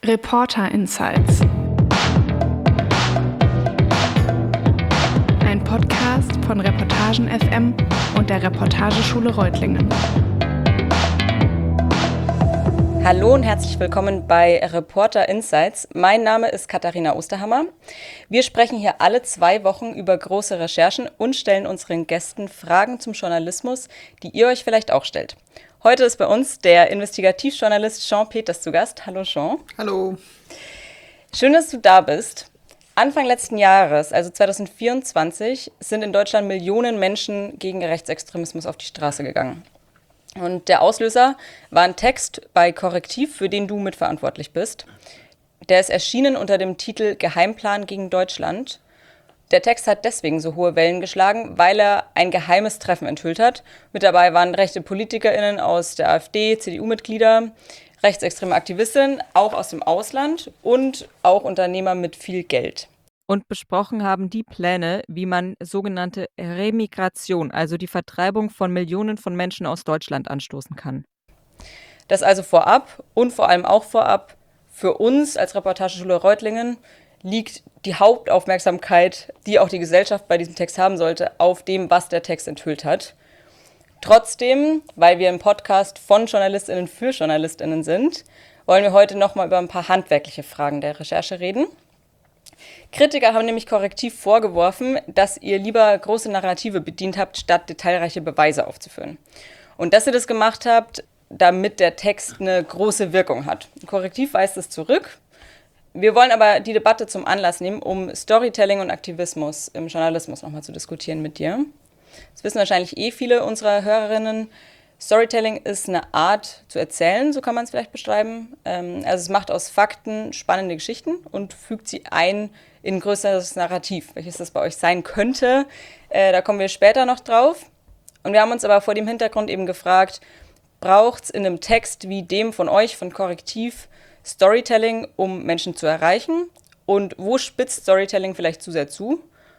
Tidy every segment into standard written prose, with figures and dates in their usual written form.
Reporter Insights. Ein Podcast von Reportagen FM und der Reportageschule Reutlingen. Hallo und herzlich willkommen bei Reporter Insights. Mein Name ist Katharina Osterhammer. Wir sprechen hier alle 2 Wochen über große Recherchen und stellen unseren Gästen Fragen zum Journalismus, die ihr euch vielleicht auch stellt. Heute ist bei uns der Investigativjournalist Jean Peters zu Gast. Hallo Jean. Hallo. Schön, dass du da bist. Anfang letzten Jahres, also 2024, sind in Deutschland Millionen Menschen gegen Rechtsextremismus auf die Straße gegangen. Und der Auslöser war ein Text bei Correctiv, für den du mitverantwortlich bist. Der ist erschienen unter dem Titel Geheimplan gegen Deutschland. Der Text hat deswegen so hohe Wellen geschlagen, weil er ein geheimes Treffen enthüllt hat. Mit dabei waren rechte PolitikerInnen aus der AfD, CDU-Mitglieder, rechtsextreme Aktivistinnen, auch aus dem Ausland und auch Unternehmer mit viel Geld. Und besprochen haben die Pläne, wie man sogenannte Remigration, also die Vertreibung von Millionen von Menschen aus Deutschland, anstoßen kann. Das also vorab und vor allem auch vorab für uns als Reportageschule Reutlingen liegt die Hauptaufmerksamkeit, die auch die Gesellschaft bei diesem Text haben sollte, auf dem, was der Text enthüllt hat. Trotzdem, weil wir im Podcast von JournalistInnen für JournalistInnen sind, wollen wir heute nochmal über ein paar handwerkliche Fragen der Recherche reden. Kritiker haben nämlich Correctiv vorgeworfen, dass ihr lieber große Narrative bedient habt, statt detailreiche Beweise aufzuführen. Und dass ihr das gemacht habt, damit der Text eine große Wirkung hat. Correctiv weist es zurück. Wir wollen aber die Debatte zum Anlass nehmen, um Storytelling und Aktivismus im Journalismus nochmal zu diskutieren mit dir. Das wissen wahrscheinlich viele unserer Hörerinnen. Storytelling ist eine Art zu erzählen, so kann man es vielleicht beschreiben. Also es macht aus Fakten spannende Geschichten und fügt sie ein in ein größeres Narrativ, welches das bei euch sein könnte. Da kommen wir später noch drauf. Und wir haben uns aber vor dem Hintergrund eben gefragt, braucht es in einem Text wie dem von euch, von Correctiv, Storytelling, um Menschen zu erreichen? Und wo spitzt Storytelling vielleicht zu sehr zu?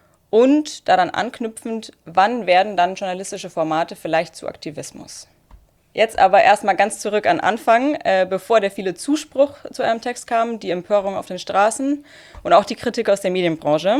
Und daran anknüpfend, wann werden dann journalistische Formate vielleicht zu Aktivismus? Jetzt aber erstmal ganz zurück an Anfang, bevor der viele Zuspruch zu eurem Text kam, die Empörung auf den Straßen und auch die Kritik aus der Medienbranche.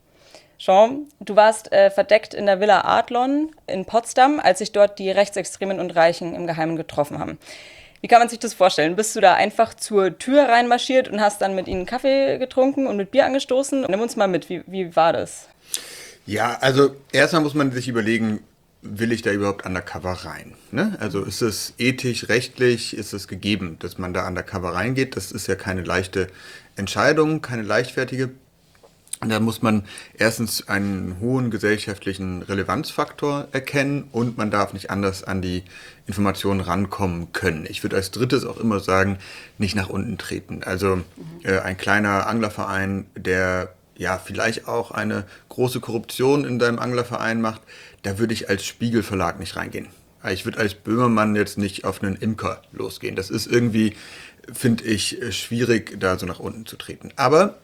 Jean, du warst verdeckt in der Villa Adlon in Potsdam, als sich dort die Rechtsextremen und Reichen im Geheimen getroffen haben. Wie kann man sich das vorstellen? Bist du da einfach zur Tür reinmarschiert und hast dann mit ihnen Kaffee getrunken und mit Bier angestoßen? Nimm uns mal mit, wie war das? Ja, also erstmal muss man sich überlegen, will ich da überhaupt undercover rein? Ne? Also ist es ethisch, rechtlich, ist es gegeben, dass man da undercover reingeht? Das ist ja keine leichte Entscheidung, keine leichtfertige. Und da muss man erstens einen hohen gesellschaftlichen Relevanzfaktor erkennen und man darf nicht anders an die Informationen rankommen können. Ich würde als drittes auch immer sagen, nicht nach unten treten. Also ein kleiner Anglerverein, der ja vielleicht auch eine große Korruption in deinem Anglerverein macht, da würde ich als Spiegelverlag nicht reingehen. Ich würde als Böhmermann jetzt nicht auf einen Imker losgehen. Das ist irgendwie, finde ich, schwierig, da so nach unten zu treten. Aber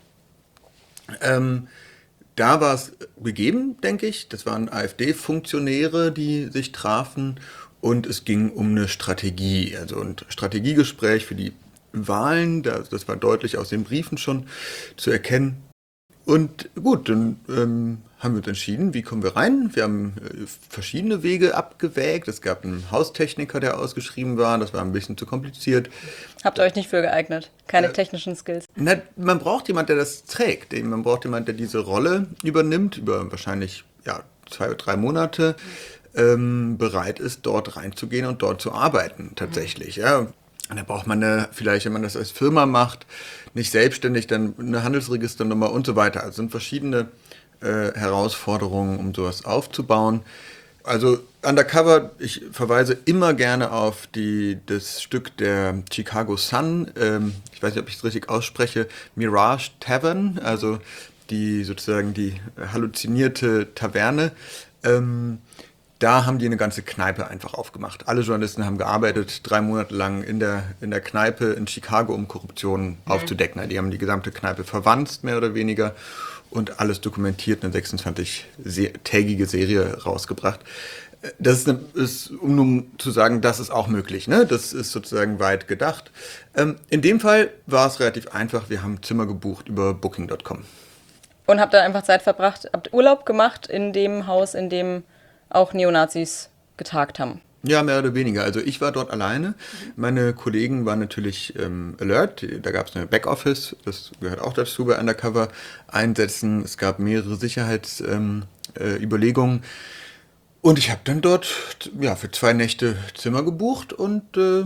da war es gegeben, denke ich. Das waren AfD-Funktionäre, die sich trafen und es ging um eine Strategie, also ein Strategiegespräch für die Wahlen. Das war deutlich aus den Briefen schon zu erkennen. Und gut, dann haben wir uns entschieden, wie kommen wir rein. Wir haben verschiedene Wege abgewägt. Es gab einen Haustechniker, der ausgeschrieben war. Das war ein bisschen zu kompliziert. Habt ihr euch nicht für geeignet? Keine technischen Skills? Man braucht jemanden, der das trägt. Man braucht jemanden, der diese Rolle übernimmt, über wahrscheinlich 2 oder 3 Monate, bereit ist, dort reinzugehen und dort zu arbeiten tatsächlich. Ja. Und da braucht man vielleicht, wenn man das als Firma macht, nicht selbstständig, dann eine Handelsregisternummer und so weiter. Also sind verschiedene Herausforderungen, um sowas aufzubauen. Also Undercover, ich verweise immer gerne auf das Stück der Chicago Sun, ich weiß nicht, ob ich es richtig ausspreche, Mirage Tavern, also die halluzinierte Taverne. Da haben die eine ganze Kneipe einfach aufgemacht. Alle Journalisten haben gearbeitet, 3 Monate lang in der Kneipe in Chicago, um Korruption aufzudecken. Die haben die gesamte Kneipe verwanzt, mehr oder weniger, und alles dokumentiert, eine 26-tägige Serie rausgebracht. ist, um nun zu sagen, das ist auch möglich. Ne? Das ist sozusagen weit gedacht. In dem Fall war es relativ einfach. Wir haben Zimmer gebucht über Booking.com. Und habt dann einfach Zeit verbracht, habt Urlaub gemacht in dem Haus, in dem auch Neonazis getagt haben? Ja, mehr oder weniger. Also ich war dort alleine. Meine Kollegen waren natürlich alert. Da gab es eine Backoffice, das gehört auch dazu bei Undercover-Einsätzen. Es gab mehrere Sicherheitsüberlegungen. Und ich habe dann dort für 2 Nächte Zimmer gebucht und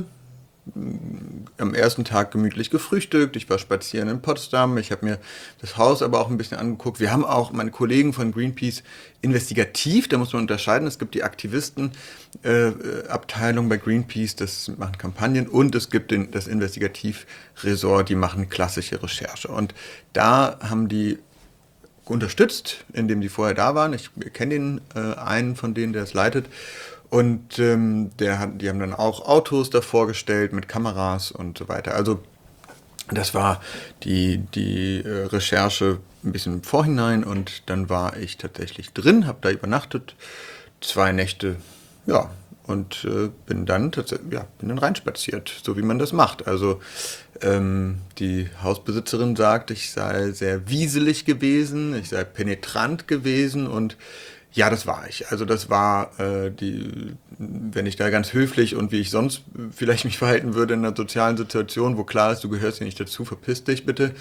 am ersten Tag gemütlich gefrühstückt. Ich war spazieren in Potsdam. Ich habe mir das Haus aber auch ein bisschen angeguckt. Wir haben auch meine Kollegen von Greenpeace investigativ, da muss man unterscheiden. Es gibt die Aktivistenabteilung bei Greenpeace, das machen Kampagnen, und es gibt das Investigativ-Ressort, die machen klassische Recherche. Und da haben die unterstützt, indem die vorher da waren. Ich kenne einen von denen, der es leitet. Und die haben dann auch Autos davor gestellt mit Kameras und so weiter. Also das war die Recherche ein bisschen im Vorhinein, und dann war ich tatsächlich drin, habe da übernachtet, 2 Nächte, und bin dann reinspaziert, so wie man das macht. Also die Hausbesitzerin sagt, ich sei sehr wieselig gewesen, ich sei penetrant gewesen, und ja, das war ich. Also das war wenn ich da ganz höflich und wie ich sonst vielleicht mich verhalten würde in einer sozialen Situation, wo klar ist, du gehörst hier nicht dazu, verpiss dich bitte,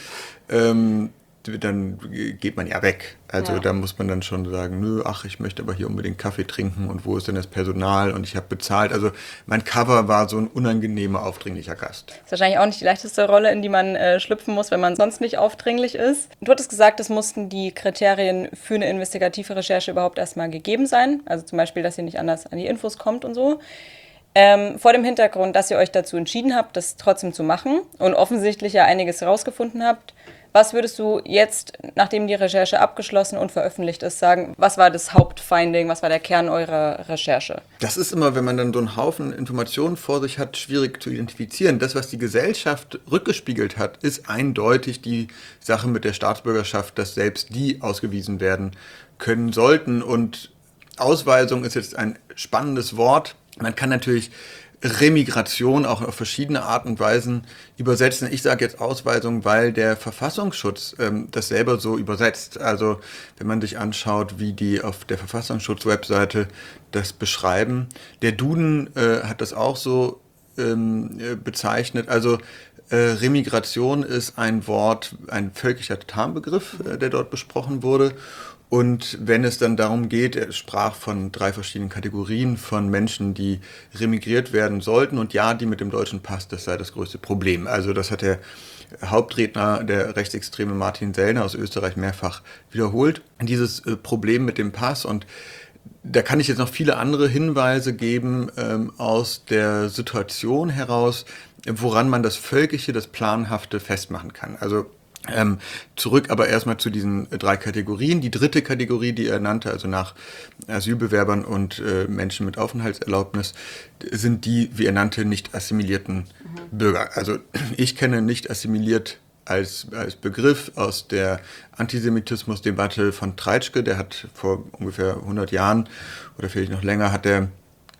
dann geht man ja weg. Also da muss man dann schon sagen, ich möchte aber hier unbedingt Kaffee trinken, und wo ist denn das Personal, und ich habe bezahlt. Also mein Cover war so ein unangenehmer, aufdringlicher Gast. Das ist wahrscheinlich auch nicht die leichteste Rolle, in die man schlüpfen muss, wenn man sonst nicht aufdringlich ist. Du hattest gesagt, es mussten die Kriterien für eine investigative Recherche überhaupt erstmal gegeben sein. Also zum Beispiel, dass ihr nicht anders an die Infos kommt und so. Vor dem Hintergrund, dass ihr euch dazu entschieden habt, das trotzdem zu machen und offensichtlich ja einiges herausgefunden habt, was würdest du jetzt, nachdem die Recherche abgeschlossen und veröffentlicht ist, sagen, was war das Hauptfinding, was war der Kern eurer Recherche? Das ist immer, wenn man dann so einen Haufen Informationen vor sich hat, schwierig zu identifizieren. Das, was die Gesellschaft rückgespiegelt hat, ist eindeutig die Sache mit der Staatsbürgerschaft, dass selbst die ausgewiesen werden können sollten. Und Ausweisung ist jetzt ein spannendes Wort. Man kann natürlich Remigration auch auf verschiedene Arten und Weisen übersetzen. Ich sage jetzt Ausweisung, weil der Verfassungsschutz das selber so übersetzt. Also wenn man sich anschaut, wie die auf der Verfassungsschutz-Webseite das beschreiben. Der Duden hat das auch so bezeichnet. Also Remigration ist ein Wort, ein völkischer Tarnbegriff, der dort besprochen wurde. Und wenn es dann darum geht, er sprach von 3 verschiedenen Kategorien von Menschen, die remigriert werden sollten. Und ja, die mit dem deutschen Pass, das sei das größte Problem. Also das hat der Hauptredner, der rechtsextreme Martin Sellner aus Österreich, mehrfach wiederholt. Dieses Problem mit dem Pass. Und da kann ich jetzt noch viele andere Hinweise geben aus der Situation heraus, woran man das Völkische, das Planhafte festmachen kann. Also zurück aber erstmal zu diesen 3 Kategorien. Die 3. Kategorie, die er nannte, also nach Asylbewerbern und Menschen mit Aufenthaltserlaubnis, sind die, wie er nannte, nicht assimilierten Bürger. Also ich kenne nicht assimiliert als Begriff aus der Antisemitismusdebatte von Treitschke. Der hat vor ungefähr 100 Jahren oder vielleicht noch länger hat er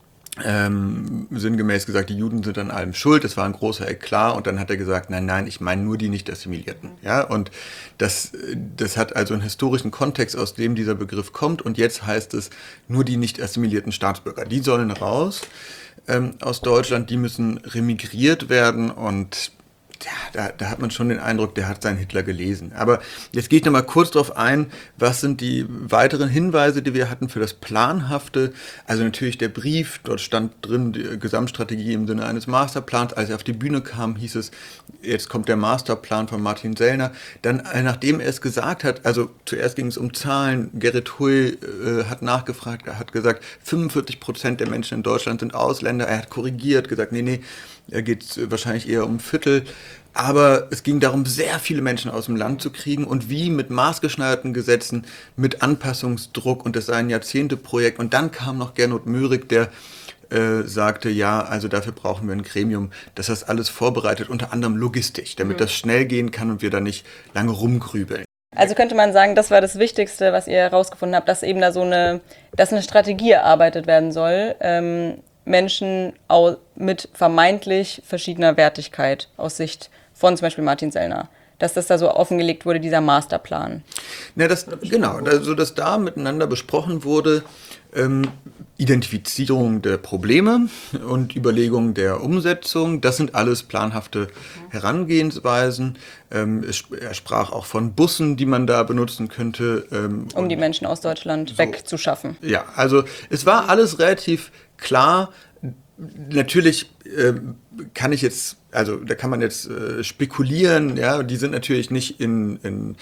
sinngemäß gesagt, die Juden sind an allem schuld. Das war ein großer Eklat, und dann hat er gesagt, nein, ich meine nur die Nicht-Assimilierten. Ja, und das hat also einen historischen Kontext, aus dem dieser Begriff kommt, und jetzt heißt es nur die nicht-assimilierten Staatsbürger. Die sollen raus aus Deutschland, die müssen remigriert werden, und da hat man schon den Eindruck, der hat seinen Hitler gelesen. Aber jetzt gehe ich noch mal kurz darauf ein, was sind die weiteren Hinweise, die wir hatten für das Planhafte. Also natürlich der Brief, dort stand drin die Gesamtstrategie im Sinne eines Masterplans. Als er auf die Bühne kam, hieß es, jetzt kommt der Masterplan von Martin Sellner. Dann, nachdem er es gesagt hat, also zuerst ging es um Zahlen, Gerrit Huy hat nachgefragt, er hat gesagt, 45% der Menschen in Deutschland sind Ausländer. Er hat korrigiert, gesagt, nee, er geht wahrscheinlich eher um ein Viertel. Aber es ging darum, sehr viele Menschen aus dem Land zu kriegen, und wie mit maßgeschneiderten Gesetzen, mit Anpassungsdruck, und das sei ein Jahrzehnteprojekt. Und dann kam noch Gernot Möhrig, der sagte, ja, also dafür brauchen wir ein Gremium, das das alles vorbereitet, unter anderem logistisch, damit das schnell gehen kann und wir da nicht lange rumgrübeln. Also könnte man sagen, das war das Wichtigste, was ihr herausgefunden habt, dass eben da dass eine Strategie erarbeitet werden soll, Menschen mit vermeintlich verschiedener Wertigkeit aus Sicht von zum Beispiel Martin Sellner. Dass das da so offengelegt wurde, dieser Masterplan. Ja, genau, also dass da miteinander besprochen wurde, Identifizierung der Probleme und Überlegung der Umsetzung, das sind alles planhafte Herangehensweisen. Er sprach auch von Bussen, die man da benutzen könnte. Um die Menschen aus Deutschland wegzuschaffen. Ja, also es war alles relativ klar. Natürlich da kann man jetzt spekulieren, ja, die sind natürlich nicht in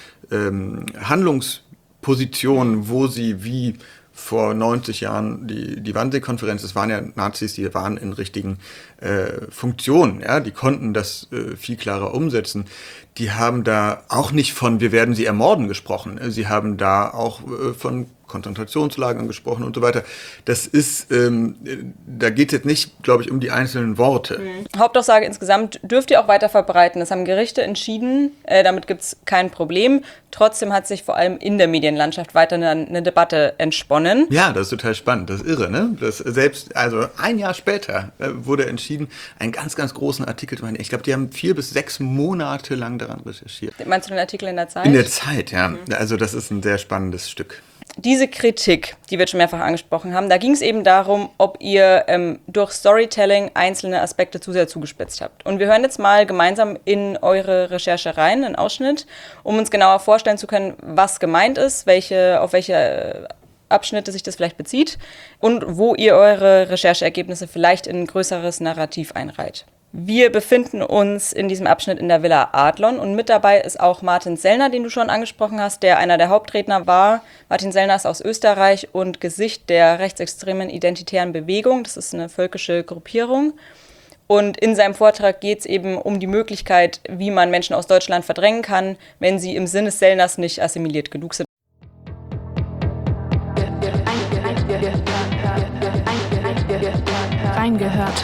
Handlungspositionen, wo sie wie vor 90 Jahren die Wannsee-Konferenz, das waren ja Nazis, die waren in richtigen Funktionen, ja, die konnten das viel klarer umsetzen. Die haben da auch nicht von wir werden sie ermorden gesprochen, sie haben da auch von Konzentrationslagern gesprochen und so weiter. Das ist, da geht es jetzt nicht, glaube ich, um die einzelnen Worte. Hauptaussage insgesamt dürft ihr auch weiter verbreiten. Das haben Gerichte entschieden, damit gibt es kein Problem. Trotzdem hat sich vor allem in der Medienlandschaft weiter eine Debatte entsponnen. Ja, das ist total spannend, das ist irre, ne? Also ein Jahr später wurde entschieden, einen ganz, ganz großen Artikel zu machen. Ich glaube, die haben 4 bis 6 Monate lang daran recherchiert. Meinst du den Artikel in der Zeit? In der Zeit, ja. Also das ist ein sehr spannendes Stück. Diese Kritik, die wir schon mehrfach angesprochen haben, da ging es eben darum, ob ihr durch Storytelling einzelne Aspekte zu sehr zugespitzt habt. Und wir hören jetzt mal gemeinsam in eure Recherche rein, einen Ausschnitt, um uns genauer vorstellen zu können, was gemeint ist, auf welche Abschnitte sich das vielleicht bezieht und wo ihr eure Rechercheergebnisse vielleicht in ein größeres Narrativ einreiht. Wir befinden uns in diesem Abschnitt in der Villa Adlon und mit dabei ist auch Martin Sellner, den du schon angesprochen hast, der einer der Hauptredner war. Martin Sellner ist aus Österreich und Gesicht der rechtsextremen identitären Bewegung. Das ist eine völkische Gruppierung. Und in seinem Vortrag geht es eben um die Möglichkeit, wie man Menschen aus Deutschland verdrängen kann, wenn sie im Sinne Sellners nicht assimiliert genug sind. Reingehört.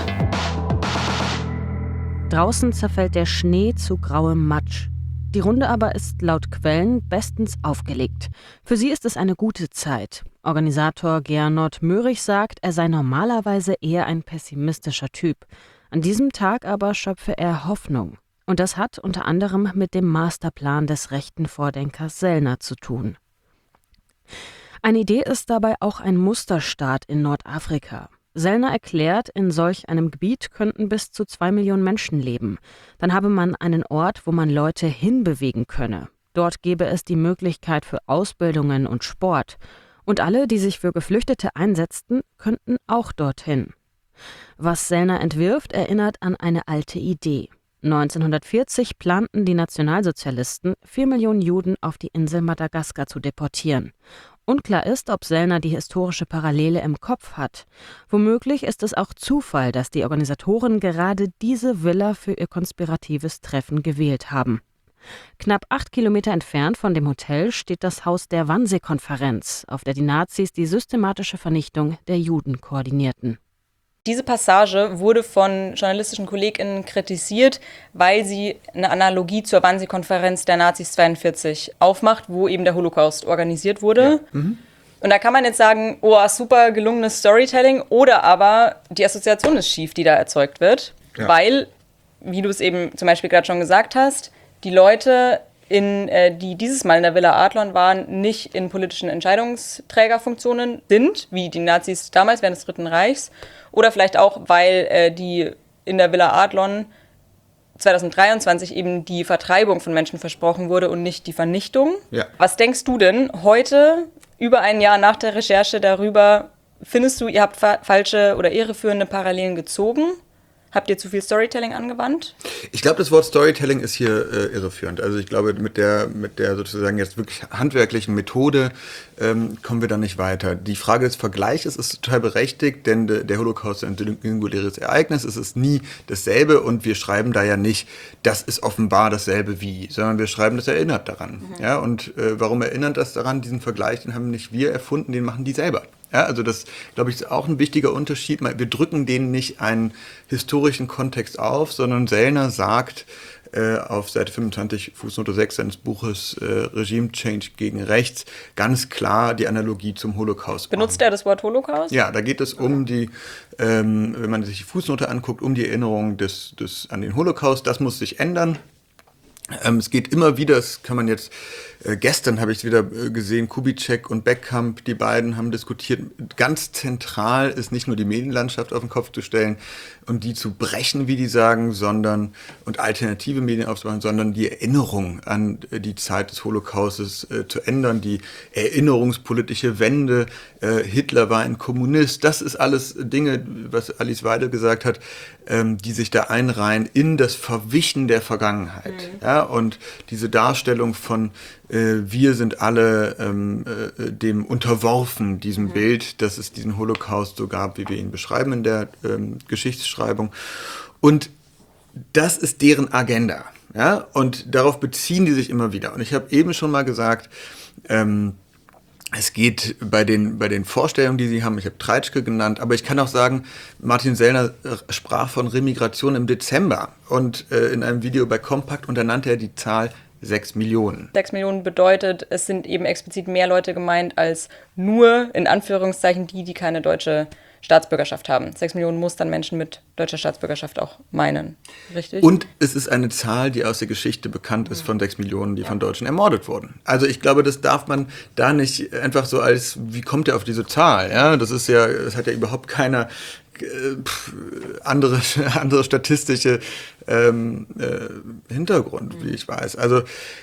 Draußen zerfällt der Schnee zu grauem Matsch. Die Runde aber ist laut Quellen bestens aufgelegt. Für sie ist es eine gute Zeit. Organisator Gernot Möhrig sagt, er sei normalerweise eher ein pessimistischer Typ. An diesem Tag aber schöpfe er Hoffnung. Und das hat unter anderem mit dem Masterplan des rechten Vordenkers Sellner zu tun. Eine Idee ist dabei auch ein Musterstaat in Nordafrika. Sellner erklärt, in solch einem Gebiet könnten bis zu 2 Millionen Menschen leben. Dann habe man einen Ort, wo man Leute hinbewegen könne. Dort gäbe es die Möglichkeit für Ausbildungen und Sport. Und alle, die sich für Geflüchtete einsetzten, könnten auch dorthin. Was Sellner entwirft, erinnert an eine alte Idee. 1940 planten die Nationalsozialisten, 4 Millionen Juden auf die Insel Madagaskar zu deportieren. Unklar ist, ob Sellner die historische Parallele im Kopf hat. Womöglich ist es auch Zufall, dass die Organisatoren gerade diese Villa für ihr konspiratives Treffen gewählt haben. Knapp 8 Kilometer entfernt von dem Hotel steht das Haus der Wannsee-Konferenz, auf der die Nazis die systematische Vernichtung der Juden koordinierten. Diese Passage wurde von journalistischen KollegInnen kritisiert, weil sie eine Analogie zur Wannsee-Konferenz der Nazis 42 aufmacht, wo eben der Holocaust organisiert wurde. Ja. Und da kann man jetzt sagen, oh, super gelungenes Storytelling, oder aber die Assoziation ist schief, die da erzeugt wird, weil, wie du es eben zum Beispiel gerade schon gesagt hast, die Leute, die dieses Mal in der Villa Adlon waren, nicht in politischen Entscheidungsträgerfunktionen sind, wie die Nazis damals während des Dritten Reichs. Oder vielleicht auch, weil die in der Villa Adlon 2023 eben die Vertreibung von Menschen versprochen wurde und nicht die Vernichtung. Ja. Was denkst du denn heute, über ein Jahr nach der Recherche darüber, findest du, ihr habt falsche oder irreführende Parallelen gezogen? Habt ihr zu viel Storytelling angewandt? Ich glaube, das Wort Storytelling ist hier irreführend. Also ich glaube, mit der sozusagen jetzt wirklich handwerklichen Methode kommen wir da nicht weiter. Die Frage des Vergleiches ist total berechtigt, denn der Holocaust ist ein singuläres Ereignis. Es ist nie dasselbe und wir schreiben da ja nicht, das ist offenbar dasselbe wie, sondern wir schreiben, das erinnert daran. Ja, und warum erinnert das daran? Diesen Vergleich, den haben nicht wir erfunden, den machen die selber. Ja, also das, glaube ich, ist auch ein wichtiger Unterschied. Wir drücken denen nicht einen historischen Kontext auf, sondern Sellner sagt auf Seite 25, Fußnote 6 seines Buches Regime Change gegen Rechts, ganz klar die Analogie zum Holocaust. Benutzt er das Wort Holocaust? Ja, da geht es um die, wenn man sich die Fußnote anguckt, um die Erinnerung an den Holocaust. Das muss sich ändern. Es geht immer wieder, das kann man jetzt, gestern habe ich es wieder gesehen, Kubitschek und Beckkamp, die beiden haben diskutiert, ganz zentral ist nicht nur die Medienlandschaft auf den Kopf zu stellen und die zu brechen, wie die sagen, und alternative Medien aufzubauen, sondern die Erinnerung an die Zeit des Holocaustes zu ändern, die erinnerungspolitische Wende, Hitler war ein Kommunist, das ist alles Dinge, was Alice Weidel gesagt hat, die sich da einreihen in das Verwischen der Vergangenheit. Ja, und diese Darstellung von wir sind alle dem unterworfen, diesem Bild, dass es diesen Holocaust so gab, wie wir ihn beschreiben in der Geschichtsschreibung. Und das ist deren Agenda. Ja? Und darauf beziehen die sich immer wieder. Und ich habe eben schon mal gesagt, es geht bei den Vorstellungen, die sie haben, ich habe Treitschke genannt, aber ich kann auch sagen, Martin Sellner sprach von Remigration im Dezember und in einem Video bei Kompakt, und da nannte er die Zahl 6 Millionen. 6 Millionen bedeutet, es sind eben explizit mehr Leute gemeint als nur, in Anführungszeichen, die keine deutsche Staatsbürgerschaft haben. 6 Millionen muss dann Menschen mit deutscher Staatsbürgerschaft auch meinen, richtig? Und es ist eine Zahl, die aus der Geschichte bekannt ist von 6 Millionen, die von Deutschen ermordet wurden. Also ich glaube, das darf man da nicht einfach so als, wie kommt er auf diese Zahl? Ja, das hat ja überhaupt keiner andere statistische Hintergrund, wie ich weiß. Also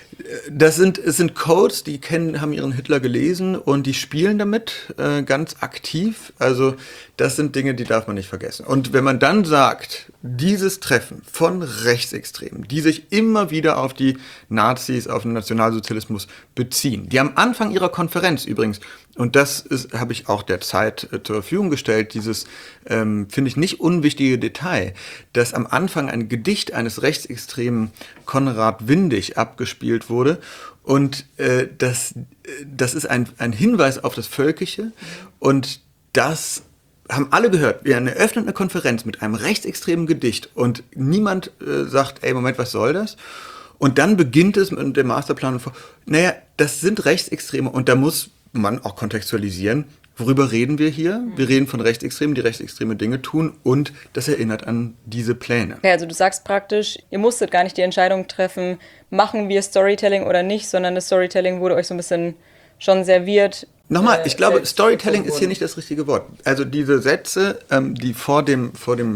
es sind Codes, die haben ihren Hitler gelesen und die spielen damit ganz aktiv. Also das sind Dinge, die darf man nicht vergessen. Und wenn man dann sagt, dieses Treffen von Rechtsextremen, die sich immer wieder auf die Nazis, auf den Nationalsozialismus beziehen, die am Anfang ihrer Konferenz übrigens, und das habe ich auch der Zeit zur Verfügung gestellt, dieses, finde ich, nicht unwichtige Detail, dass am Anfang ein Gedicht eines rechtsextremen Konrad Windig abgespielt wurde. Und das ist ein Hinweis auf das Völkische. Und das haben alle gehört. Wir eröffnen eine Konferenz mit einem rechtsextremen Gedicht und niemand sagt, ey, Moment, was soll das? Und dann beginnt es mit dem Masterplan. Naja, das sind Rechtsextreme und da muss man auch kontextualisieren, worüber reden wir hier? Wir reden von Rechtsextremen, die rechtsextreme Dinge tun, und das erinnert an diese Pläne. Ja, also du sagst praktisch, ihr musstet gar nicht die Entscheidung treffen, machen wir Storytelling oder nicht, sondern das Storytelling wurde euch so ein bisschen schon serviert. Nochmal, ich glaube, Storytelling ist hier nicht das richtige Wort. Also diese Sätze, die vor dem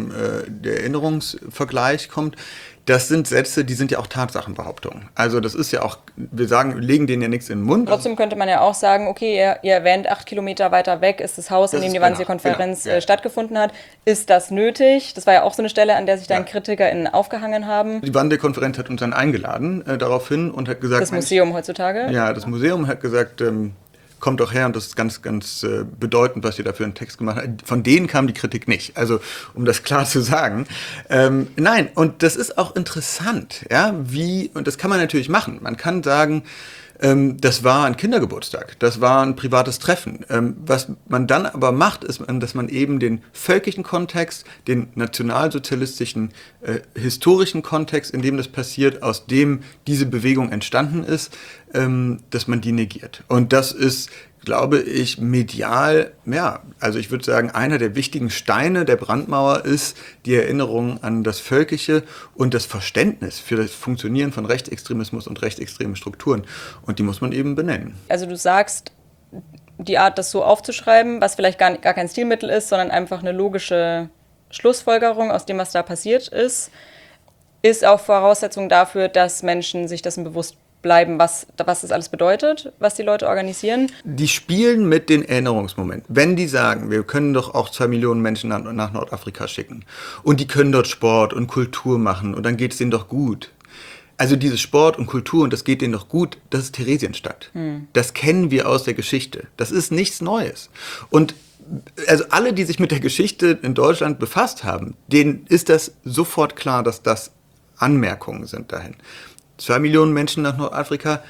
der Erinnerungsvergleich kommt, das sind Sätze, die sind ja auch Tatsachenbehauptungen. Also das ist ja auch, wir legen denen ja nichts in den Mund. Trotzdem könnte man ja auch sagen, okay, ihr erwähnt 8 Kilometer weiter weg ist das Haus, in dem die Wannsee-Konferenz stattgefunden hat. Ist das nötig? Das war ja auch so eine Stelle, an der sich dann KritikerInnen aufgehangen haben. Die Wannsee-Konferenz hat uns dann eingeladen daraufhin und hat gesagt... Das Museum heutzutage? Ja, das Museum hat gesagt... kommt doch her, und das ist ganz, ganz bedeutend, was ihr da für einen Text gemacht habt. Von denen kam die Kritik nicht, also um das klar zu sagen. Nein, und das ist auch interessant, ja, und das kann man natürlich machen. Man kann sagen, das war ein Kindergeburtstag, das war ein privates Treffen. Was man dann aber macht, ist, dass man eben den völkischen Kontext, den nationalsozialistischen historischen Kontext, in dem das passiert, aus dem diese Bewegung entstanden ist, dass man die negiert. Und das ist, glaube ich, medial, ja, also ich würde sagen, einer der wichtigen Steine der Brandmauer ist die Erinnerung an das Völkische und das Verständnis für das Funktionieren von Rechtsextremismus und rechtsextremen Strukturen. Und die muss man eben benennen. Also du sagst, die Art, das so aufzuschreiben, was vielleicht gar kein Stilmittel ist, sondern einfach eine logische Schlussfolgerung aus dem, was da passiert ist auch Voraussetzung dafür, dass Menschen sich dessen bewusst bleiben, was das alles bedeutet, was die Leute organisieren. Die spielen mit den Erinnerungsmomenten. Wenn die sagen, wir können doch auch 2 Millionen Menschen nach Nordafrika schicken und die können dort Sport und Kultur machen und dann geht es denen doch gut. Also dieses Sport und Kultur, und das geht denen doch gut, das ist Theresienstadt. Das kennen wir aus der Geschichte. Das ist nichts Neues. Und also alle, die sich mit der Geschichte in Deutschland befasst haben, denen ist das sofort klar, dass das Anmerkungen sind dahin. 2 Millionen Menschen nach Nordafrika,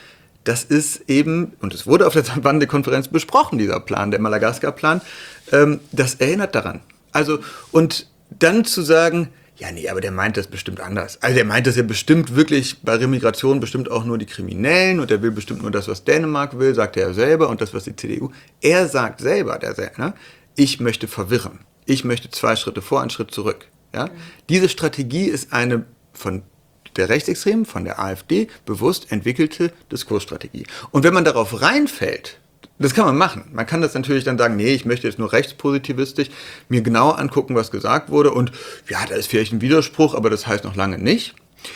das ist eben, und es wurde auf der Wandelkonferenz besprochen, dieser Plan, der Madagaskar-Plan, das erinnert daran. Also, und dann zu sagen, ja, nee, aber der meint das bestimmt anders. Also der meint das ja bestimmt wirklich bei Remigration bestimmt auch nur die Kriminellen und der will bestimmt nur das, was Dänemark will, sagt er ja selber und das, was die CDU. Er sagt selber, ich möchte verwirren. Ich möchte 2 Schritte vor, 1 Schritt zurück. Ja? Diese Strategie ist eine von der Rechtsextremen, von der AfD, bewusst entwickelte Diskursstrategie. Und wenn man darauf reinfällt, das kann man machen. Man kann das natürlich dann sagen, nee, ich möchte jetzt nur rechtspositivistisch mir genau angucken, was gesagt wurde und ja, da ist vielleicht ein Widerspruch, aber das heißt noch lange nicht.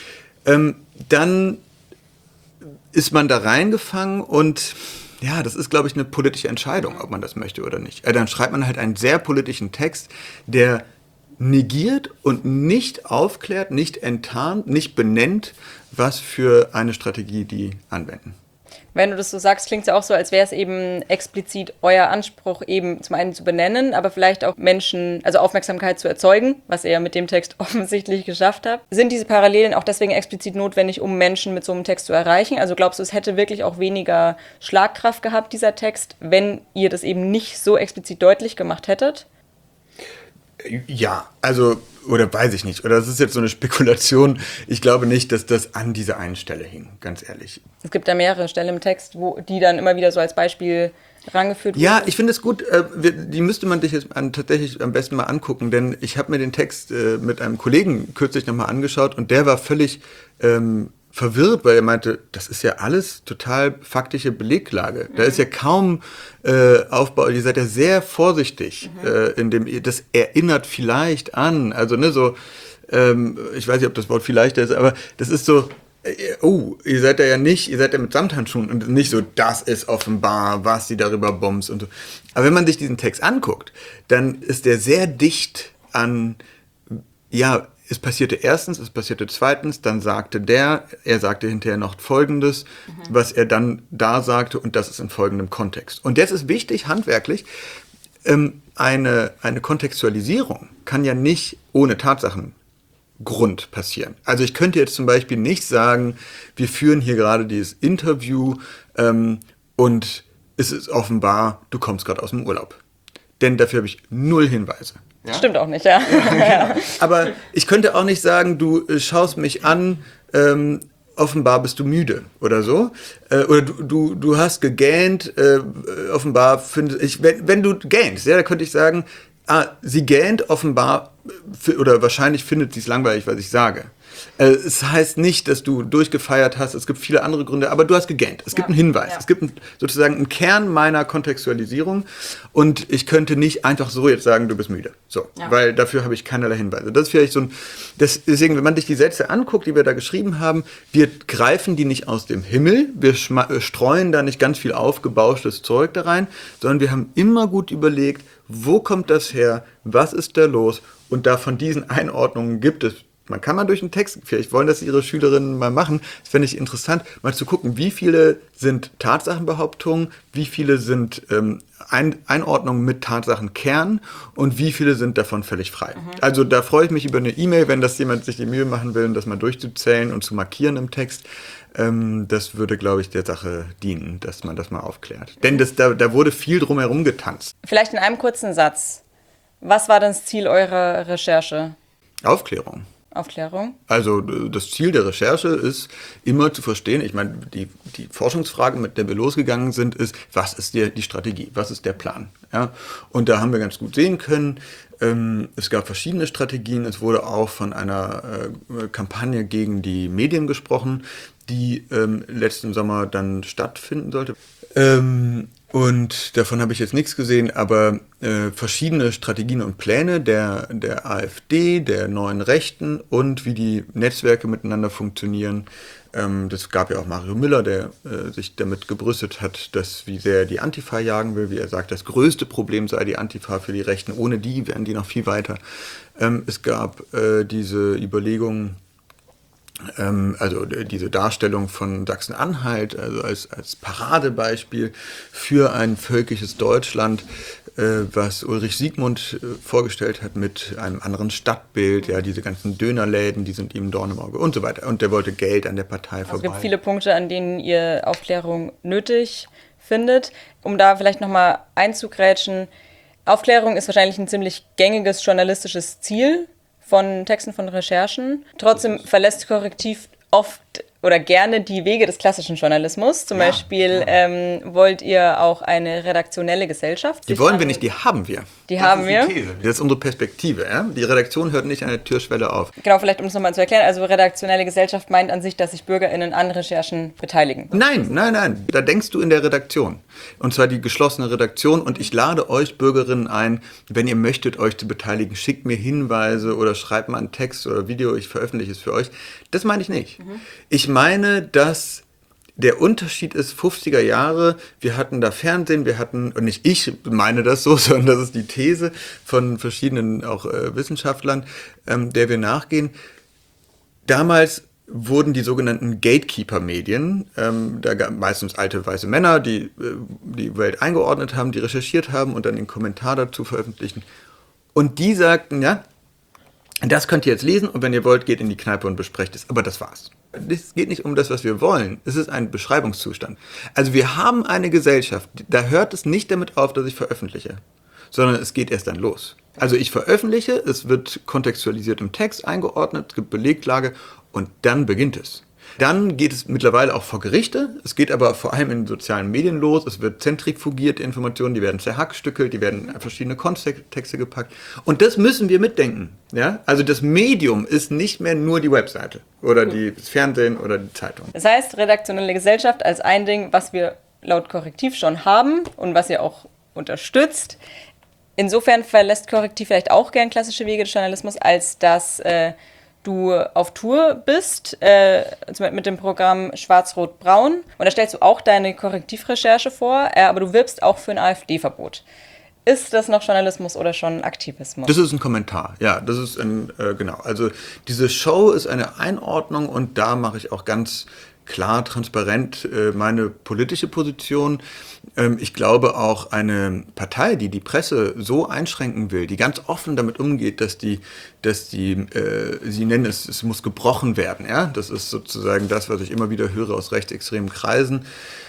Dann ist man da reingefangen und ja, das ist, glaube ich, eine politische Entscheidung, ob man das möchte oder nicht. Dann schreibt man halt einen sehr politischen Text, der negiert und nicht aufklärt, nicht enttarnt, nicht benennt, was für eine Strategie die anwenden. Wenn du das so sagst, klingt es ja auch so, als wäre es eben explizit euer Anspruch, eben zum einen zu benennen, aber vielleicht auch Menschen, also Aufmerksamkeit zu erzeugen, was ihr ja mit dem Text offensichtlich geschafft habt. Sind diese Parallelen auch deswegen explizit notwendig, um Menschen mit so einem Text zu erreichen? Also glaubst du, es hätte wirklich auch weniger Schlagkraft gehabt, dieser Text, wenn ihr das eben nicht so explizit deutlich gemacht hättet? Ja, also, oder weiß ich nicht. Oder das ist jetzt so eine Spekulation. Ich glaube nicht, dass das an dieser einen Stelle hing, ganz ehrlich. Es gibt da mehrere Stellen im Text, wo die dann immer wieder so als Beispiel rangeführt wurden. Ja, ich finde es gut. Die müsste man sich jetzt tatsächlich am besten mal angucken, denn ich habe mir den Text mit einem Kollegen kürzlich nochmal angeschaut und der war völlig verwirrt, weil er meinte, das ist ja alles total faktische Beleglage. Da ist ja kaum Aufbau, ihr seid ja sehr vorsichtig, das erinnert vielleicht an, also ne, so, ich weiß nicht, ob das Wort vielleicht ist, aber das ist so, ihr seid ja mit Samthandschuhen und nicht so, das ist offenbar, was sie darüber bumst und so. Aber wenn man sich diesen Text anguckt, dann ist der sehr dicht an, ja, es passierte erstens, es passierte zweitens, dann er sagte hinterher noch Folgendes, was er dann da sagte und das ist in folgendem Kontext. Und jetzt ist wichtig, handwerklich, eine Kontextualisierung kann ja nicht ohne Tatsachengrund passieren. Also ich könnte jetzt zum Beispiel nicht sagen, wir führen hier gerade dieses Interview und es ist offenbar, du kommst gerade aus dem Urlaub. Denn dafür habe ich 0 Hinweise. Ja? Stimmt auch nicht, ja. Ja. Aber ich könnte auch nicht sagen, du schaust mich an, offenbar bist du müde oder so. Oder du hast gegähnt, offenbar finde ich, wenn du gähnst, ja, da könnte ich sagen, sie gähnt offenbar oder wahrscheinlich findet sie es langweilig, was ich sage. Es heißt nicht, dass du durchgefeiert hast, es gibt viele andere Gründe, aber du hast gegähnt. Es gibt einen Hinweis, es gibt sozusagen einen Kern meiner Kontextualisierung und ich könnte nicht einfach so jetzt sagen, du bist müde. So, weil dafür habe ich keinerlei Hinweise. Das ist vielleicht so deswegen, wenn man sich die Sätze anguckt, die wir da geschrieben haben, wir greifen die nicht aus dem Himmel, wir streuen da nicht ganz viel aufgebauschtes Zeug da rein, sondern wir haben immer gut überlegt, wo kommt das her, was ist da los und da von diesen Einordnungen gibt es. Man kann mal durch den Text, vielleicht wollen das Ihre Schülerinnen mal machen, das fände ich interessant, mal zu gucken, wie viele sind Tatsachenbehauptungen, wie viele sind Einordnungen mit Tatsachenkern und wie viele sind davon völlig frei. Also da freue ich mich über eine E-Mail, wenn das jemand sich die Mühe machen will, das mal durchzuzählen und zu markieren im Text. Das würde, glaube ich, der Sache dienen, dass man das mal aufklärt. Denn da wurde viel drumherum getanzt. Vielleicht in einem kurzen Satz. Was war denn das Ziel eurer Recherche? Aufklärung. Also das Ziel der Recherche ist immer zu verstehen, ich meine, die Forschungsfrage, mit der wir losgegangen sind, ist, was ist die Strategie, was ist der Plan? Ja? Und da haben wir ganz gut sehen können, es gab verschiedene Strategien, es wurde auch von einer Kampagne gegen die Medien gesprochen, die letzten Sommer dann stattfinden sollte. Und davon habe ich jetzt nichts gesehen, aber verschiedene Strategien und Pläne der AfD, der neuen Rechten und wie die Netzwerke miteinander funktionieren. Das gab ja auch Mario Müller, der sich damit gebrüstet hat, wie sehr er die Antifa jagen will, wie er sagt, das größte Problem sei die Antifa für die Rechten. Ohne die wären die noch viel weiter. Es gab diese Überlegungen Also diese Darstellung von Sachsen-Anhalt, also als Paradebeispiel für ein völkisches Deutschland, was Ulrich Siegmund vorgestellt hat mit einem anderen Stadtbild, ja, diese ganzen Dönerläden, die sind ihm Dorn im Auge und so weiter. Und der wollte Geld an der Partei vorbei. Es gibt viele Punkte, an denen ihr Aufklärung nötig findet. Um da vielleicht nochmal einzugrätschen, Aufklärung ist wahrscheinlich ein ziemlich gängiges journalistisches Ziel von Texten, von Recherchen. Trotzdem verlässt Korrektiv oft oder gerne die Wege des klassischen Journalismus. Zum Beispiel wollt ihr auch eine redaktionelle Gesellschaft. Die wollen wir nicht, die haben wir. Die haben wir. Das ist unsere Perspektive. Ja? Die Redaktion hört nicht an der Türschwelle auf. Genau, vielleicht um es nochmal zu erklären. Also redaktionelle Gesellschaft meint an sich, dass sich BürgerInnen an Recherchen beteiligen. Nein. Da denkst du in der Redaktion. Und zwar die geschlossene Redaktion. Und ich lade euch Bürgerinnen ein, wenn ihr möchtet, euch zu beteiligen, schickt mir Hinweise oder schreibt mal einen Text oder Video, ich veröffentliche es für euch. Das meine ich nicht. Ich meine, dass der Unterschied ist 50er Jahre, wir hatten da Fernsehen, und nicht ich meine das so, sondern das ist die These von verschiedenen auch Wissenschaftlern, der wir nachgehen. Damals wurden die sogenannten Gatekeeper-Medien, da gab meistens alte weiße Männer, die die Welt eingeordnet haben, die recherchiert haben und dann den Kommentar dazu veröffentlichen. Und die sagten, ja, das könnt ihr jetzt lesen und wenn ihr wollt, geht in die Kneipe und besprecht es. Aber das war's. Es geht nicht um das, was wir wollen. Es ist ein Beschreibungszustand. Also wir haben eine Gesellschaft, da hört es nicht damit auf, dass ich veröffentliche, sondern es geht erst dann los. Also ich veröffentliche, es wird kontextualisiert im Text eingeordnet, es gibt Beleglage und dann beginnt es. Dann geht es mittlerweile auch vor Gerichte. Es geht aber vor allem in sozialen Medien los. Es wird zentrifugiert, Informationen, die werden zerhackstückelt, die werden in verschiedene Kontexte gepackt. Und das müssen wir mitdenken. Ja? Also das Medium ist nicht mehr nur die Webseite oder das Fernsehen oder die Zeitung. Das heißt, redaktionelle Gesellschaft als ein Ding, was wir laut Korrektiv schon haben und was ihr auch unterstützt. Insofern verlässt Korrektiv vielleicht auch gern klassische Wege des Journalismus, als dass du auf Tour bist, mit dem Programm Schwarz-Rot-Braun. Und da stellst du auch deine Korrektivrecherche vor, aber du wirbst auch für ein AfD-Verbot. Ist das noch Journalismus oder schon Aktivismus? Das ist ein Kommentar, ja, das ist genau. Also diese Show ist eine Einordnung und da mache ich auch ganz klar, transparent meine politische Position. Ich glaube auch eine Partei, die die Presse so einschränken will, die ganz offen damit umgeht, dass sie nennen es muss gebrochen werden. Ja? Das ist sozusagen das, was ich immer wieder höre aus rechtsextremen Kreisen.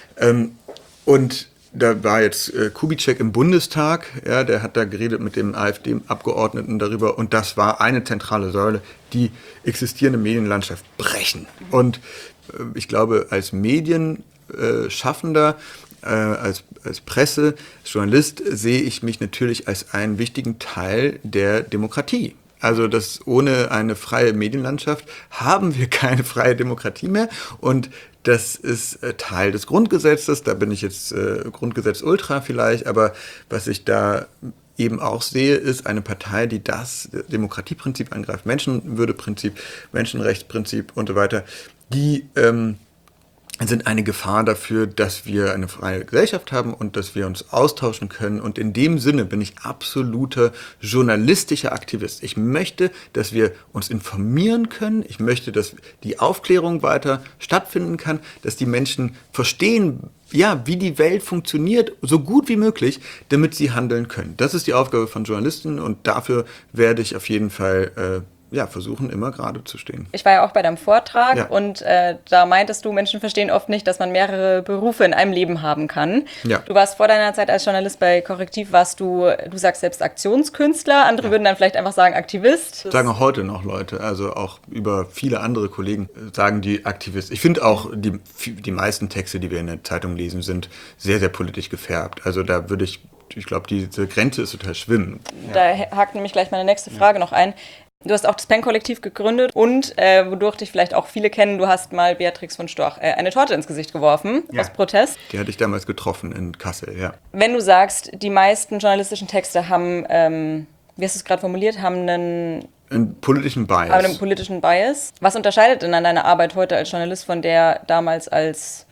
Und da war jetzt Kubitschek im Bundestag, ja, der hat da geredet mit dem AfD-Abgeordneten darüber und das war eine zentrale Säule, die existierende Medienlandschaft brechen. Und ich glaube, als Medienschaffender, als Presse, als Journalist sehe ich mich natürlich als einen wichtigen Teil der Demokratie. Also ohne eine freie Medienlandschaft haben wir keine freie Demokratie mehr und das ist Teil des Grundgesetzes, da bin ich jetzt Grundgesetz Ultra vielleicht, aber was ich da eben auch sehe, ist eine Partei, die das Demokratieprinzip angreift, Menschenwürdeprinzip, Menschenrechtsprinzip und so weiter, die sind eine Gefahr dafür, dass wir eine freie Gesellschaft haben und dass wir uns austauschen können. Und in dem Sinne bin ich absoluter journalistischer Aktivist. Ich möchte, dass wir uns informieren können. Ich möchte, dass die Aufklärung weiter stattfinden kann, dass die Menschen verstehen, ja, wie die Welt funktioniert, so gut wie möglich, damit sie handeln können. Das ist die Aufgabe von Journalisten und dafür werde ich auf jeden Fall versuchen, immer gerade zu stehen. Ich war ja auch bei deinem Vortrag und da meintest du, Menschen verstehen oft nicht, dass man mehrere Berufe in einem Leben haben kann. Ja. Du warst vor deiner Zeit als Journalist bei Korrektiv, du sagst selbst Aktionskünstler, andere würden dann vielleicht einfach sagen Aktivist. Sagen auch heute noch Leute, also auch über viele andere Kollegen sagen die Aktivist. Ich finde auch, die meisten Texte, die wir in der Zeitung lesen, sind sehr, sehr politisch gefärbt. Also da würde ich glaube, diese Grenze ist total schwimmen. Da hakt nämlich gleich meine nächste Frage noch ein. Du hast auch das PEN-Kollektiv gegründet und, wodurch dich vielleicht auch viele kennen, du hast mal Beatrix von Storch eine Torte ins Gesicht geworfen, aus Protest. Die hatte ich damals getroffen in Kassel, ja. Wenn du sagst, die meisten journalistischen Texte haben, wie hast du es gerade formuliert, haben einen politischen Bias. Was unterscheidet denn an deiner Arbeit heute als Journalist von der damals als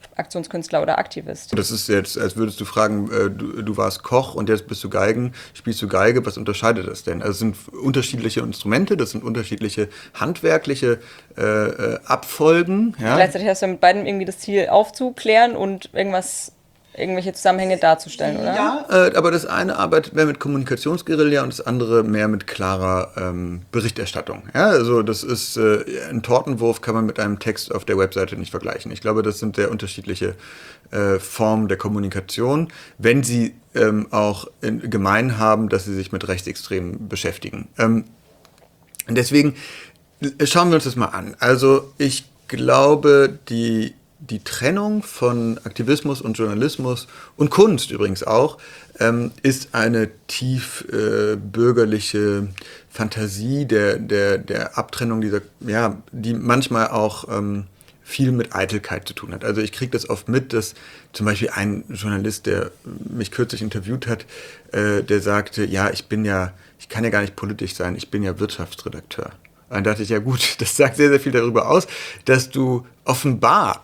Aktionskünstler oder Aktivist. Das ist jetzt, als würdest du fragen, du warst Koch und jetzt bist du spielst du Geige, was unterscheidet das denn? Also es sind unterschiedliche Instrumente, das sind unterschiedliche handwerkliche Abfolgen. Ja? Gleichzeitig hast du mit beiden irgendwie das Ziel aufzuklären und irgendwelche Zusammenhänge darzustellen, oder? Ja, aber das eine arbeitet mehr mit Kommunikationsguerilla und das andere mehr mit klarer Berichterstattung. Ja, also das ist, ein Tortenwurf kann man mit einem Text auf der Webseite nicht vergleichen. Ich glaube, das sind sehr unterschiedliche Formen der Kommunikation, wenn sie auch gemein haben, dass sie sich mit Rechtsextremen beschäftigen. Deswegen schauen wir uns das mal an. Also ich glaube, die Trennung von Aktivismus und Journalismus und Kunst übrigens auch, ist eine tief bürgerliche Fantasie der Abtrennung die manchmal auch viel mit Eitelkeit zu tun hat. Also ich kriege das oft mit, dass zum Beispiel ein Journalist, der mich kürzlich interviewt hat, der sagte, ich kann ja gar nicht politisch sein, ich bin ja Wirtschaftsredakteur. Und dann dachte ich, ja gut, das sagt sehr, sehr viel darüber aus, dass du offenbar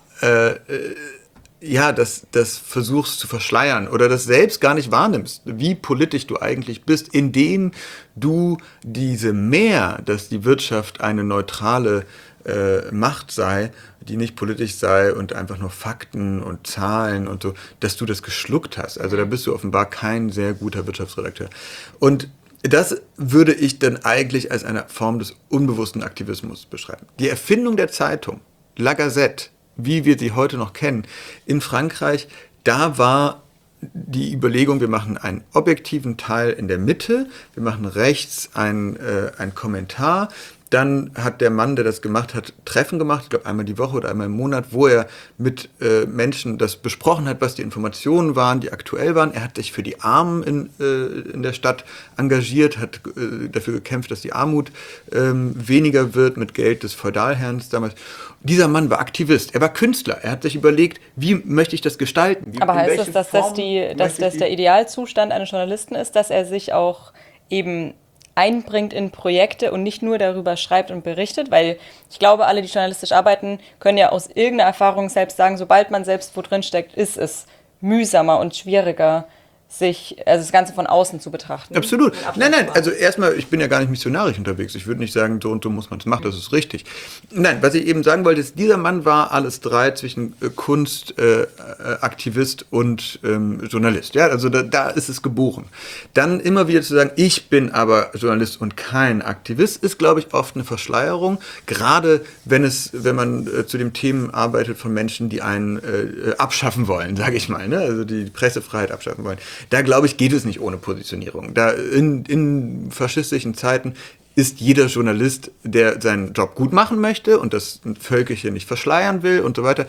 das versuchst zu verschleiern oder das selbst gar nicht wahrnimmst, wie politisch du eigentlich bist, indem du diese dass die Wirtschaft eine neutrale Macht sei, die nicht politisch sei und einfach nur Fakten und Zahlen und so, dass du das geschluckt hast. Also da bist du offenbar kein sehr guter Wirtschaftsredakteur. Und das würde ich dann eigentlich als eine Form des unbewussten Aktivismus beschreiben. Die Erfindung der Zeitung, La Gazette, wie wir sie heute noch kennen, in Frankreich, da war die Überlegung, wir machen einen objektiven Teil in der Mitte, wir machen rechts einen Kommentar, dann hat der Mann, der das gemacht hat, Treffen gemacht, ich glaube einmal die Woche oder einmal im Monat, wo er mit Menschen das besprochen hat, was die Informationen waren, die aktuell waren. Er hat sich für die Armen in der Stadt engagiert, hat dafür gekämpft, dass die Armut weniger wird mit Geld des Feudalherrn damals. Dieser Mann war Aktivist, er war Künstler, er hat sich überlegt, wie möchte ich das gestalten? Aber heißt das, dass das der Idealzustand eines Journalisten ist, dass er sich auch eben einbringt in Projekte und nicht nur darüber schreibt und berichtet, weil ich glaube, alle, die journalistisch arbeiten, können ja aus irgendeiner Erfahrung selbst sagen, sobald man selbst wo drin steckt, ist es mühsamer und schwieriger, das Ganze von außen zu betrachten. Absolut. Nein, also erstmal, ich bin ja gar nicht missionarisch unterwegs. Ich würde nicht sagen, so und so muss man es machen, das ist richtig. Nein, was ich eben sagen wollte, ist, dieser Mann war alles drei zwischen Kunst, Aktivist und Journalist. Ja, also da ist es geboren. Dann immer wieder zu sagen, ich bin aber Journalist und kein Aktivist, ist, glaube ich, oft eine Verschleierung. Gerade wenn man zu den Themen arbeitet von Menschen, die einen abschaffen wollen, sage ich mal, ne? Also die Pressefreiheit abschaffen wollen. Da, glaube ich, geht es nicht ohne Positionierung. Da in faschistischen Zeiten ist jeder Journalist, der seinen Job gut machen möchte und das Völkchen nicht verschleiern will und so weiter,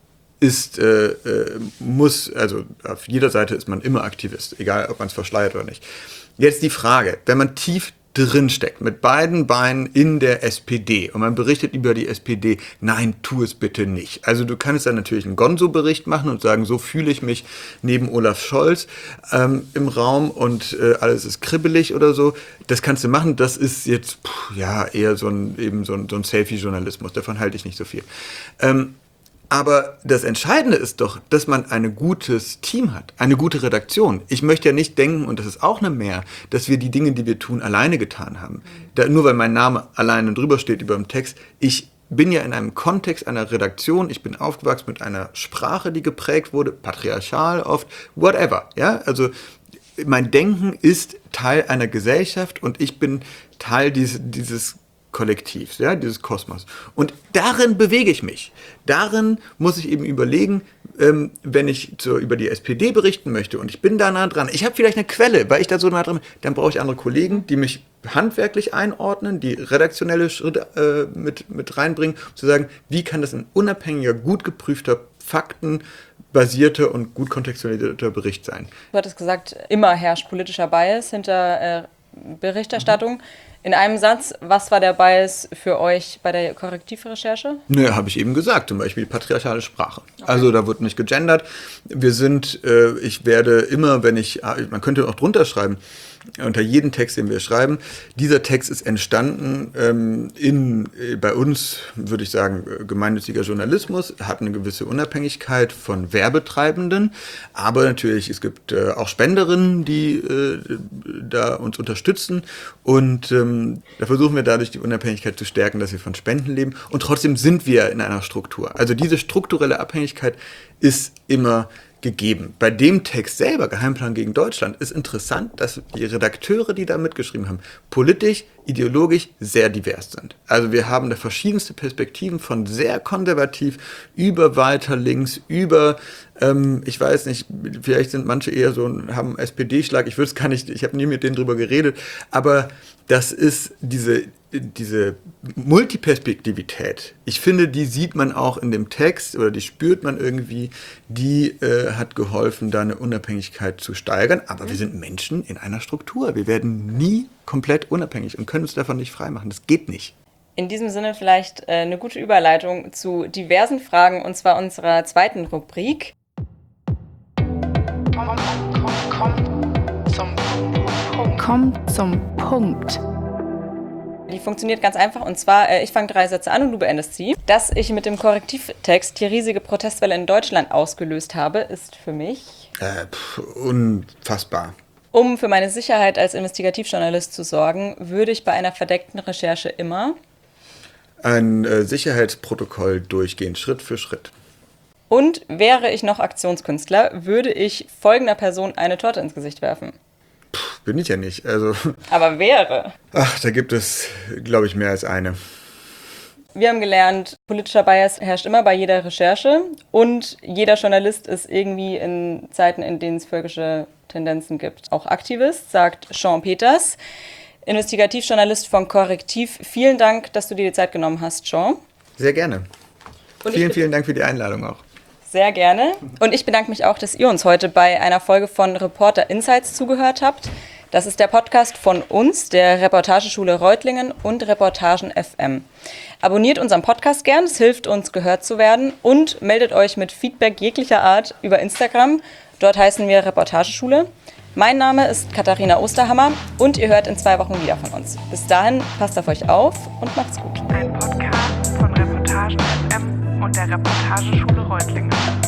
also auf jeder Seite ist man immer Aktivist, egal ob man es verschleiert oder nicht. Jetzt die Frage, wenn man tief drin steckt, mit beiden Beinen in der SPD und man berichtet über die SPD, nein, tu es bitte nicht. Also du kannst dann natürlich einen Gonzo-Bericht machen und sagen, so fühle ich mich neben Olaf Scholz im Raum und alles ist kribbelig oder so. Das kannst du machen, das ist jetzt eher so ein Selfie-Journalismus, davon halte ich nicht so viel. Aber das Entscheidende ist doch, dass man ein gutes Team hat, eine gute Redaktion. Ich möchte ja nicht denken, und das ist auch eine Mehr, dass wir die Dinge, die wir tun, alleine getan haben. Nur weil mein Name alleine drüber steht über dem Text. Ich bin ja in einem Kontext einer Redaktion, ich bin aufgewachsen mit einer Sprache, die geprägt wurde, patriarchal oft, whatever. Ja? Also mein Denken ist Teil einer Gesellschaft und ich bin Teil dieses Kollektivs, ja, dieses Kosmos. Und darin bewege ich mich. Darin muss ich eben überlegen, wenn ich über die SPD berichten möchte und ich bin da nah dran, ich habe vielleicht eine Quelle, weil ich da so nah dran bin, dann brauche ich andere Kollegen, die mich handwerklich einordnen, die redaktionelle Schritte mit reinbringen, um zu sagen, wie kann das ein unabhängiger, gut geprüfter, faktenbasierter und gut kontextualisierter Bericht sein. Du hattest gesagt, immer herrscht politischer Bias hinter Berichterstattung. In einem Satz, was war der Bias für euch bei der Korrektivrecherche? Habe ich eben gesagt, zum Beispiel patriarchale Sprache. Okay. Also da wird nicht gegendert. Ich werde immer, man könnte auch drunter schreiben, unter jedem Text, den wir schreiben. Dieser Text ist entstanden bei uns, würde ich sagen, gemeinnütziger Journalismus, hat eine gewisse Unabhängigkeit von Werbetreibenden, aber natürlich, es gibt auch Spenderinnen, die da uns unterstützen und da versuchen wir dadurch die Unabhängigkeit zu stärken, dass wir von Spenden leben und trotzdem sind wir in einer Struktur. Also diese strukturelle Abhängigkeit ist immer gegeben. Bei dem Text selber, Geheimplan gegen Deutschland, ist interessant, dass die Redakteure, die da mitgeschrieben haben, politisch, ideologisch sehr divers sind. Also wir haben da verschiedenste Perspektiven von sehr konservativ über weiter links, über, ich weiß nicht, vielleicht sind manche eher so, haben SPD-Schlag, ich habe nie mit denen drüber geredet, aber das ist diese Multiperspektivität, ich finde, die sieht man auch in dem Text oder die spürt man irgendwie, die hat geholfen, da eine Unabhängigkeit zu steigern. Aber wir sind Menschen in einer Struktur. Wir werden nie komplett unabhängig und können uns davon nicht freimachen. Das geht nicht. In diesem Sinne vielleicht eine gute Überleitung zu diversen Fragen, und zwar unserer zweiten Rubrik. Komm zum Punkt. Die funktioniert ganz einfach und zwar, ich fange 3 Sätze an und du beendest sie. Dass ich mit dem Korrektivtext die riesige Protestwelle in Deutschland ausgelöst habe, ist für mich unfassbar. Um für meine Sicherheit als Investigativjournalist zu sorgen, würde ich bei einer verdeckten Recherche immer ein Sicherheitsprotokoll durchgehen, Schritt für Schritt. Und wäre ich noch Aktionskünstler, würde ich folgender Person eine Torte ins Gesicht werfen. Bin ich ja nicht. Also. Aber wäre. Ach, da gibt es, glaube ich, mehr als eine. Wir haben gelernt, politischer Bias herrscht immer bei jeder Recherche und jeder Journalist ist irgendwie in Zeiten, in denen es völkische Tendenzen gibt, auch Aktivist, sagt Sean Peters, Investigativjournalist von Korrektiv. Vielen Dank, dass du dir die Zeit genommen hast, Sean. Sehr gerne. Und vielen Dank für die Einladung auch. Sehr gerne. Und ich bedanke mich auch, dass ihr uns heute bei einer Folge von Reporter Insights zugehört habt. Das ist der Podcast von uns, der Reportageschule Reutlingen und Reportagen FM. Abonniert unseren Podcast gern, es hilft uns, gehört zu werden. Und meldet euch mit Feedback jeglicher Art über Instagram. Dort heißen wir Reportageschule. Mein Name ist Katharina Osterhammer und ihr hört in 2 Wochen wieder von uns. Bis dahin, passt auf euch auf und macht's gut. Ein Podcast von Reportagen FM und der Reportageschule Reutlingen.